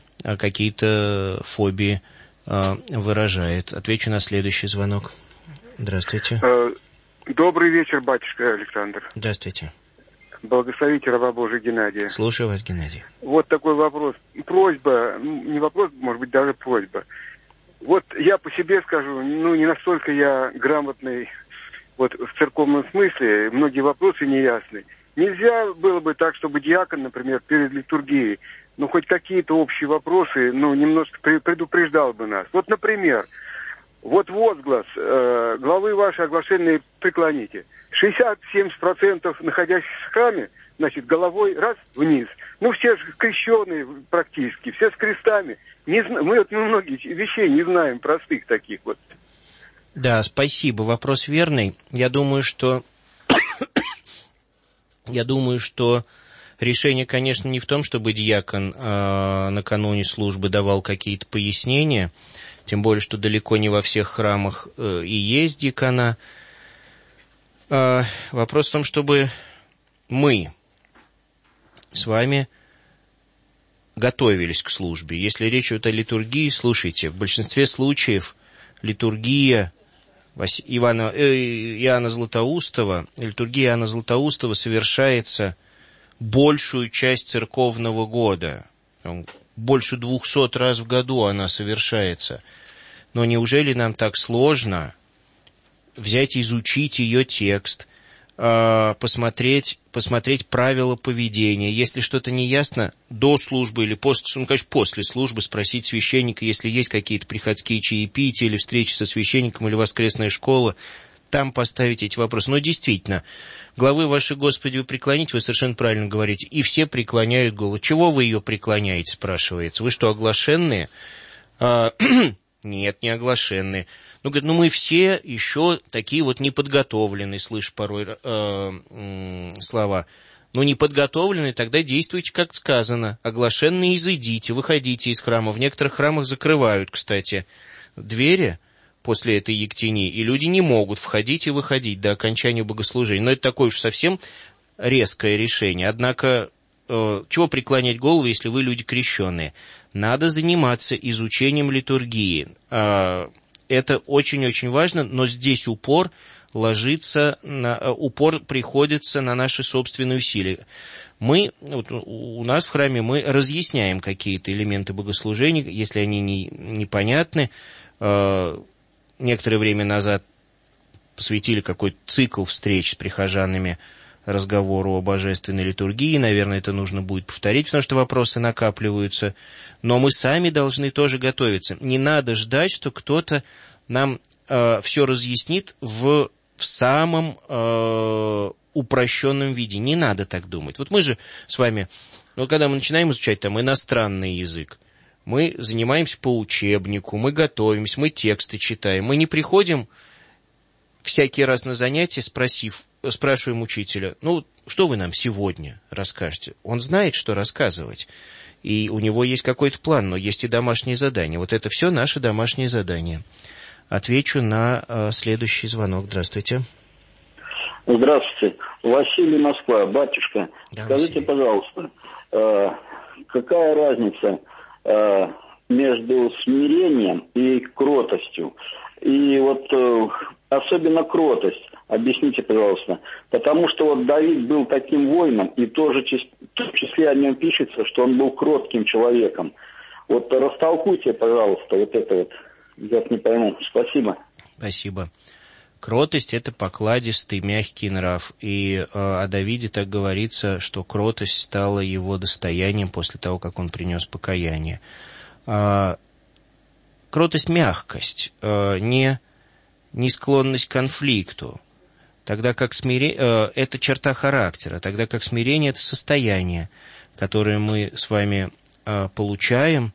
какие-то фобии выражает. Отвечу на следующий звонок. Здравствуйте. Добрый вечер, батюшка Александр. Здравствуйте. Благословите раба Божия Геннадия. Слушаю вас, Геннадий. Вот такой вопрос. Просьба, не вопрос, может быть, даже просьба. Вот я по себе скажу, ну, не настолько я грамотный вот в церковном смысле, многие вопросы неясны. Нельзя было бы так, чтобы диакон, например, перед литургией, ну, хоть какие-то общие вопросы, ну, немножко предупреждал бы нас. Вот, например, вот возглас э, главы вашей оглашенной преклоните. шестьдесят семь процентов находящихся в храме, значит, головой раз вниз. Ну, все же крещеные практически, все с крестами. Не, мы вот многие вещей не знаем, простых таких вот. Да, спасибо. Вопрос верный. Я думаю, что... Я думаю, что решение, конечно, не в том, чтобы диакон э, накануне службы давал какие-то пояснения, тем более, что далеко не во всех храмах э, и есть диакона. Э, вопрос в том, чтобы мы с вами готовились к службе. Если речь идет о литургии, слушайте, в большинстве случаев литургия Ивана, э, Иоанна Златоустова, литургия Иоанна Златоустова совершается большую часть церковного года. Больше двухсот раз в году она совершается. Но неужели нам так сложно взять и изучить ее текст, посмотреть, посмотреть правила поведения? Если что-то не ясно, до службы или после, ну, конечно, после службы спросить священника, если есть какие-то приходские чаепития или встречи со священником или воскресная школа, там поставить эти вопросы. Но действительно, главы ваши, Господи, вы преклоните, вы совершенно правильно говорите, и все преклоняют голову. Чего вы ее преклоняете, спрашивается? Вы что, оглашенные? А, нет, не оглашенные. Ну, говорит, ну мы все еще такие вот неподготовленные, слышь порой э, э, слова. но не подготовленные, тогда действуйте, как сказано. Оглашенные изыдите, выходите из храма. В некоторых храмах закрывают, кстати, двери после этой ектении, и люди не могут входить и выходить до окончания богослужения. Но это такое уж совсем резкое решение. Однако, э, чего преклонять голову, если вы люди крещенные? Надо заниматься изучением литургии. Э, это очень-очень важно, но здесь упор ложится, на, упор приходится на наши собственные усилия. Мы, вот, у нас в храме мы разъясняем какие-то элементы богослужения, если они не, непонятны. Э, некоторое время назад посвятили какой-то цикл встреч с прихожанами разговору о божественной литургии. Наверное, это нужно будет повторить, потому что вопросы накапливаются. Но мы сами должны тоже готовиться. Не надо ждать, что кто-то нам э, все разъяснит в в самом э, упрощенном виде. Не надо так думать. Вот мы же с вами, ну, когда мы начинаем изучать там иностранный язык, мы занимаемся по учебнику, мы готовимся, мы тексты читаем. Мы не приходим всякий раз на занятия, спросив, спрашиваем учителя, ну, что вы нам сегодня расскажете? Он знает, что рассказывать. И у него есть какой-то план, но есть и домашние задания. Вот это все наши домашние задания. Отвечу на э, следующий звонок. Здравствуйте. Здравствуйте. Василий, Москва. Батюшка, да, скажите, Василий, пожалуйста, э, какая разница э, между смирением и кротостью? И вот э, особенно кротость, объясните, пожалуйста. Потому что вот Давид был таким воином, и тоже в том числе о нем пишется, что он был кротким человеком. Вот растолкуйте, пожалуйста, вот это вот. Я не пойму. Спасибо. Спасибо. Кротость – это покладистый, мягкий нрав. И э, о Давиде так говорится, что кротость стала его достоянием после того, как он принес покаяние. Э, кротость – мягкость, э, не, не склонность к конфликту. Тогда как смирение э, – это черта характера. Тогда как смирение – это состояние, которое мы с вами э, получаем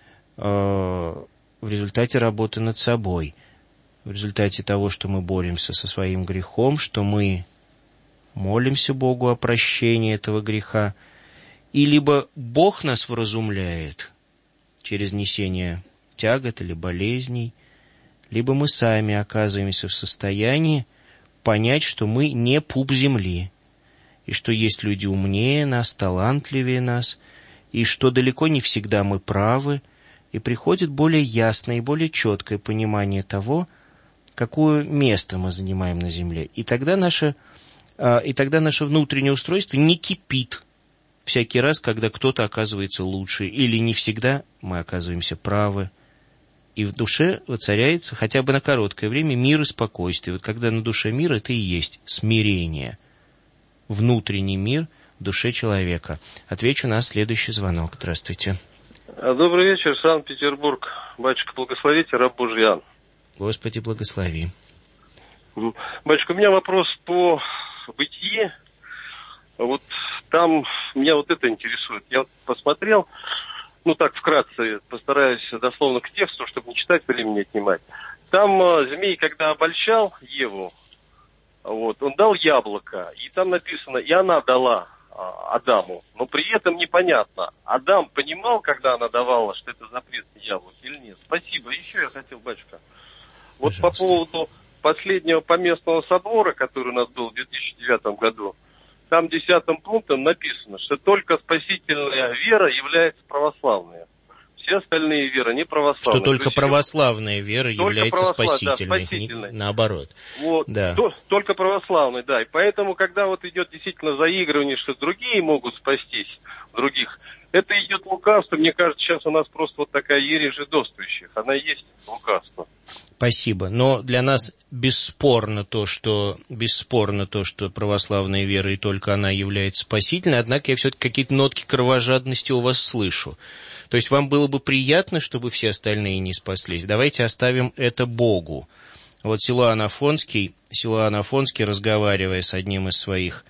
э, в результате работы над собой, в результате того, что мы боремся со своим грехом, что мы молимся Богу о прощении этого греха, и либо Бог нас вразумляет через несение тягот или болезней, либо мы сами оказываемся в состоянии понять, что мы не пуп земли, и что есть люди умнее нас, талантливее нас, и что далеко не всегда мы правы, и приходит более ясное и более четкое понимание того, какое место мы занимаем на земле. И тогда наше, и тогда наше внутреннее устройство не кипит всякий раз, когда кто-то оказывается лучше, или не всегда мы оказываемся правы. И в душе воцаряется хотя бы на короткое время мир и спокойствие. Вот когда на душе мир, это и есть смирение. Внутренний мир в душе человека. Отвечу на следующий звонок. Здравствуйте. Добрый вечер, Санкт-Петербург. Батюшка, благословите, раб Божий Иоанн. Господи, благослови. Батюшка, у меня вопрос по бытие. Вот там меня вот это интересует. Я вот посмотрел, ну так вкратце, постараюсь дословно к тексту, чтобы не читать, времени отнимать. Там змей, когда обольщал Еву, вот, он дал яблоко, и там написано, и она дала Адаму, но при этом непонятно, Адам понимал, когда она давала, что это запретный яблок или нет. Спасибо. Еще я хотел, батюшка, вот пожалуйста, по поводу последнего поместного собора, который у нас был в две тысячи девятом году, там десятым пунктом написано, что только спасительная вера является православной. Все остальные веры не православные. Что только православная вера является православ... спасительной, да, спасительной. Не, наоборот. Вот, да. то, только православной, да. И поэтому, когда вот идет действительно заигрывание, что другие могут спастись, других, это идет лукавство. Мне кажется, сейчас у нас просто вот такая ересь жидовствующих. Она и есть лукавство. Спасибо. Но для нас бесспорно то, что, бесспорно то, что православная вера и только она является спасительной, однако я все-таки какие-то нотки кровожадности у вас слышу. То есть вам было бы приятно, чтобы все остальные не спаслись. Давайте оставим это Богу. Вот Силуан Афонский, Силуан Афонский, разговаривая с одним из своих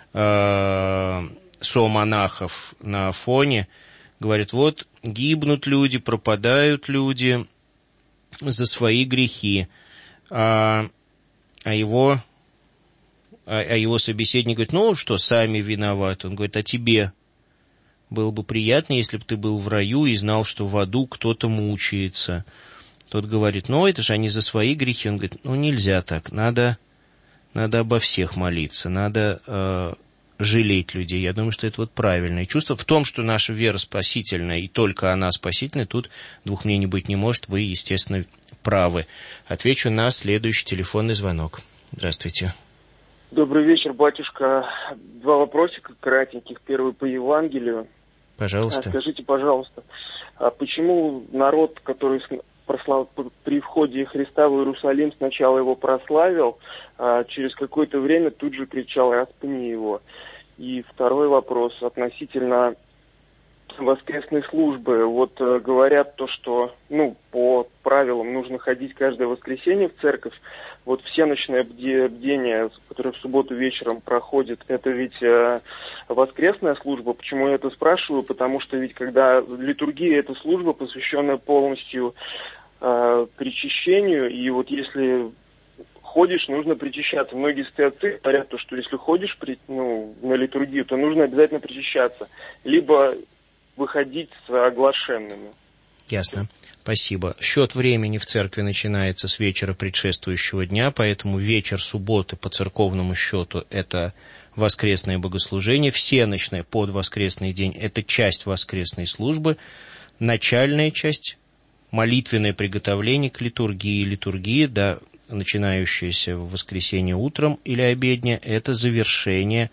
э, сомонахов на Афоне, говорит, вот гибнут люди, пропадают люди за свои грехи. А, а его а, а его собеседник говорит, ну что, сами виноваты. Он говорит, а тебе было бы приятно, если бы ты был в раю и знал, что в аду кто-то мучается. Тот говорит, ну это же они за свои грехи. Он говорит, ну нельзя так, надо, надо обо всех молиться, надо э, жалеть людей. Я думаю, что это вот правильное чувство. В том, что наша вера спасительная и только она спасительная, тут двух мнений быть не может, вы, естественно, правы. Отвечу на следующий телефонный звонок. Здравствуйте. Добрый вечер, батюшка. Два вопросика кратеньких. Первый по Евангелию. Пожалуйста. Скажите, пожалуйста, а почему народ, который прослав... при входе Христа в Иерусалим сначала его прославил, а через какое-то время тут же кричал «распни его»? И второй вопрос относительно воскресной службы. Вот э, говорят то, что, ну, по правилам нужно ходить каждое воскресенье в церковь. Вот всеночное бде, бдение, которое в субботу вечером проходит, это ведь э, воскресная служба. Почему я это спрашиваю? Потому что ведь когда литургия — это служба, посвященная полностью э, причащению, и вот если ходишь, нужно причащаться. Многие святые отцы говорят, то, что если ходишь при, ну, на литургию, то нужно обязательно причащаться. Либо выходить с оглашенными. Ясно. Спасибо. Счет времени в церкви начинается с вечера предшествующего дня, поэтому вечер субботы по церковному счету – это воскресное богослужение. Всеночное под воскресный день – это часть воскресной службы. Начальная часть – молитвенное приготовление к литургии. Литургия, да, начинающаяся в воскресенье утром или обедня – это завершение,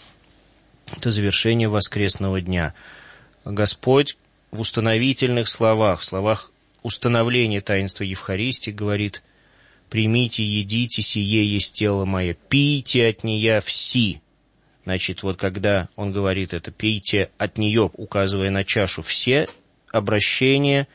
это завершение воскресного дня. Господь в установительных словах, в словах установления таинства Евхаристии говорит: «Примите, едите, сие есть тело мое, пейте от нее все». Значит, вот когда он говорит это, пейте от нее, указывая на чашу, все обращения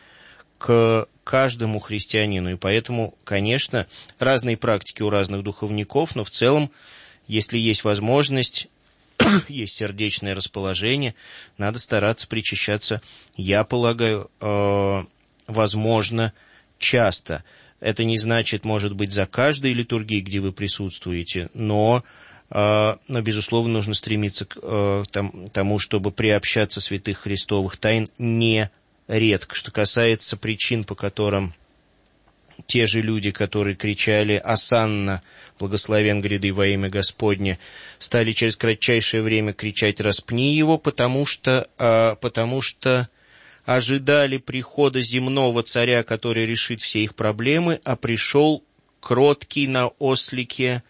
к каждому христианину. И поэтому, конечно, разные практики у разных духовников, но в целом, если есть возможность, есть сердечное расположение, надо стараться причащаться, я полагаю, э, возможно, часто. Это не значит, может быть, за каждой литургией, где вы присутствуете, но, э, но безусловно, нужно стремиться к э, тому, чтобы приобщаться святых христовых тайн не редко. Что касается причин, по которым те же люди, которые кричали «Осанна, благословен гряды во имя Господне», стали через кратчайшее время кричать «Распни его», потому что, а, потому что ожидали прихода земного царя, который решит все их проблемы, а пришел кроткий на ослике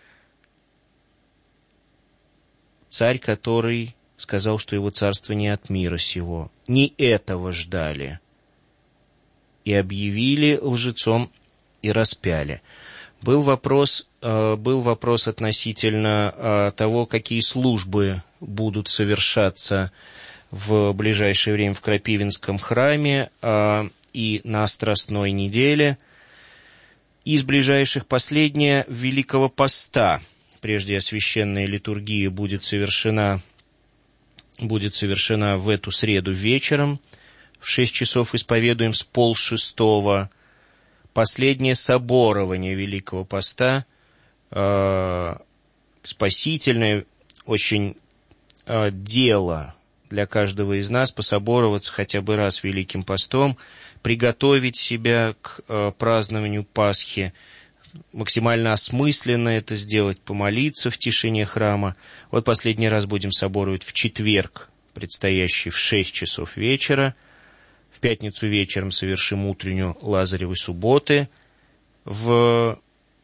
царь, который сказал, что его царство не от мира сего. Не этого ждали. И объявили лжецом, и распяли. Был вопрос, э, был вопрос относительно э, того, какие службы будут совершаться в ближайшее время в Крапивинском храме э, и на Страстной неделе. Из ближайших последняя Великого Поста. Прежде священная литургия будет совершена, будет совершена в эту среду вечером. В шесть часов исповедуем с полшестого. Последнее соборование Великого Поста, э, спасительное очень э, дело для каждого из нас, пособороваться хотя бы раз Великим Постом, приготовить себя к э, празднованию Пасхи, максимально осмысленно это сделать, помолиться в тишине храма. Вот последний раз будем соборовать в четверг, предстоящий в шесть часов вечера. В пятницу вечером совершим утреннюю Лазаревой субботы в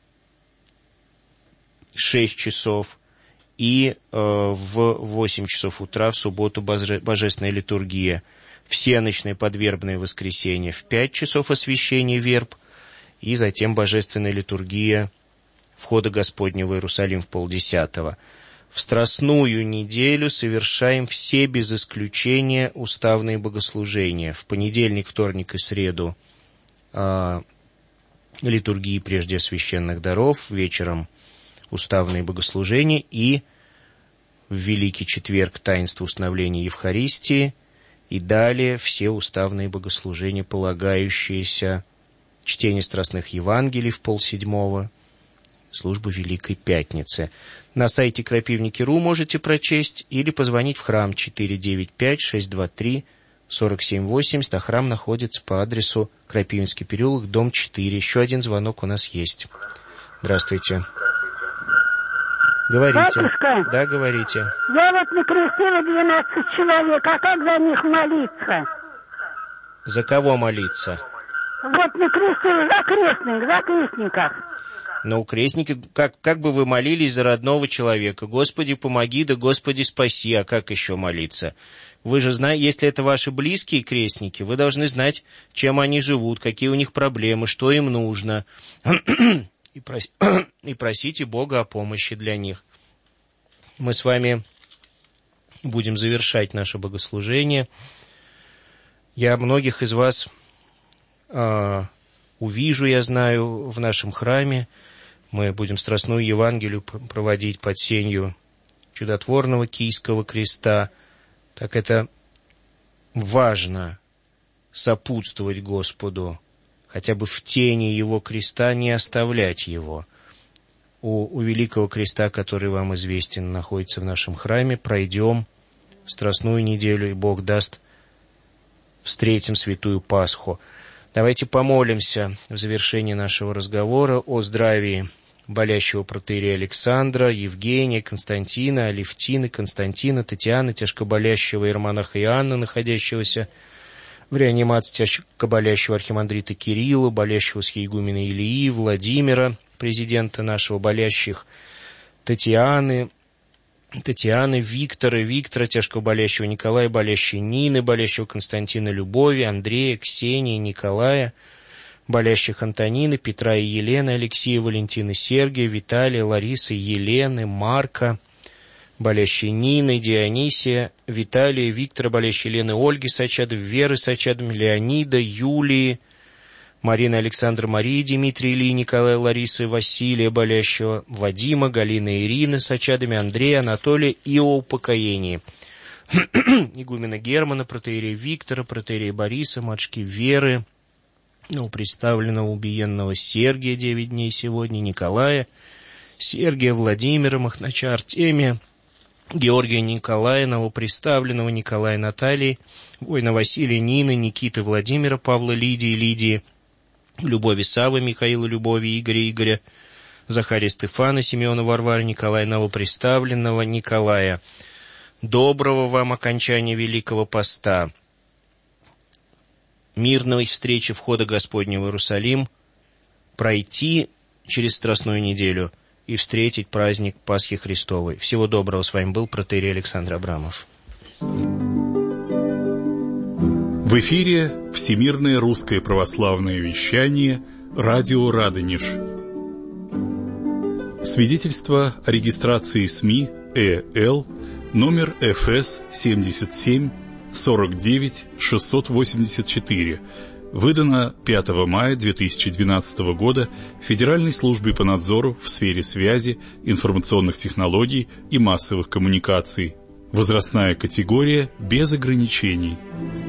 шесть часов и э, в восемь часов утра в субботу боже, божественная литургия. Всеночное подвербное воскресенье в пять часов освящение верб и затем божественная литургия входа Господня в Иерусалим в полдесятого. В Страстную неделю совершаем все без исключения уставные богослужения. В понедельник, вторник и среду э, литургии прежде священных даров, вечером уставные богослужения и в Великий четверг таинство установления Евхаристии и далее все уставные богослужения, полагающиеся чтение страстных Евангелий в полседьмого, службу Великой Пятницы. На сайте крапивники точка ру можете прочесть или позвонить в храм четыре девять пять шесть два три сорок семь восемьдесят, а храм находится по адресу Крапивинский переулок, дом четыре. Еще один звонок у нас есть. Здравствуйте. Говорите. Батюшка, да, говорите. Я вот накрестила двенадцать человек, а как за них молиться? За кого молиться? Вот накрестила за крестных, за крестников. Ну, крестники, как, как бы вы молились за родного человека? Господи, помоги, да Господи, спаси, а как еще молиться? Вы же знаете, если это ваши близкие крестники, вы должны знать, чем они живут, какие у них проблемы, что им нужно. И, прос... и просите Бога о помощи для них. Мы с вами будем завершать наше богослужение. Я многих из вас э, увижу, я знаю, в нашем храме. Мы будем Страстную Евангелию проводить под сенью чудотворного Кийского креста. Так это важно сопутствовать Господу, хотя бы в тени Его креста не оставлять Его. У, у Великого Креста, который вам известен, находится в нашем храме. Пройдем Страстную неделю, и Бог даст, встретим Святую Пасху. Давайте помолимся в завершении нашего разговора о здравии болящего протоиерея Александра, Евгения, Константина, Алевтины, Константина, Татьяны, тяжкоболящего иеромонаха Иоанна, находящегося в реанимации, тяжкоболящего архимандрита Кирилла, болящего схиегумена Илии, Владимира, президента нашего, болящих Татьяны, Татьяны, Виктора, Виктора, тяжкоболящего Николая, болящей Нины, болящего Константина Любови, Андрея, Ксении, Николая, болящих Антонины, Петра и Елены, Алексея, Валентины, Сергия, Виталия, Ларисы, Елены, Марка, болящей Нины, Дионисия, Виталия, Виктора, болящей Елены, Ольги с очадом, Веры с очадом, Леонида, Юлии, Марины, Александра, Марии, Дмитрия, Ильи, Николая, Ларисы, Василия, болящего, Вадима, Галины, Ирины с очадами, Андрея, Анатолия и о упокоении. Игумена Германа, протоиерея Виктора, протоиерея Бориса, матушки Веры, представленного убиенного Сергия, девять дней сегодня, Николая, Сергия, Владимира, Махнача, Артемия, Георгия, Николая, новоприставленного Николая, Натальи, воина Василия, Нины, Никиты, Владимира, Павла, Лидии, Лидии, Любови, Савы, Михаила, Любови, Игоря, Игоря, Захария, Стефана, Симеона, Варвары, Николая, новоприставленного Николая. Доброго вам окончания Великого Поста, мирной встречи входа Господня в Иерусалим, пройти через Страстную неделю и встретить праздник Пасхи Христовой. Всего доброго. С вами был протоиерей Александр Абрамов. В эфире Всемирное русское православное вещание, радио Радонеж. Свидетельство о регистрации СМИ ЭЛ, номер эф эс семьдесят семь сорок девять шестьсот восемьдесят четыре, выдано пятого мая две тысячи двенадцатого года Федеральной службой по надзору в сфере связи, информационных технологий и массовых коммуникаций. Возрастная категория без ограничений.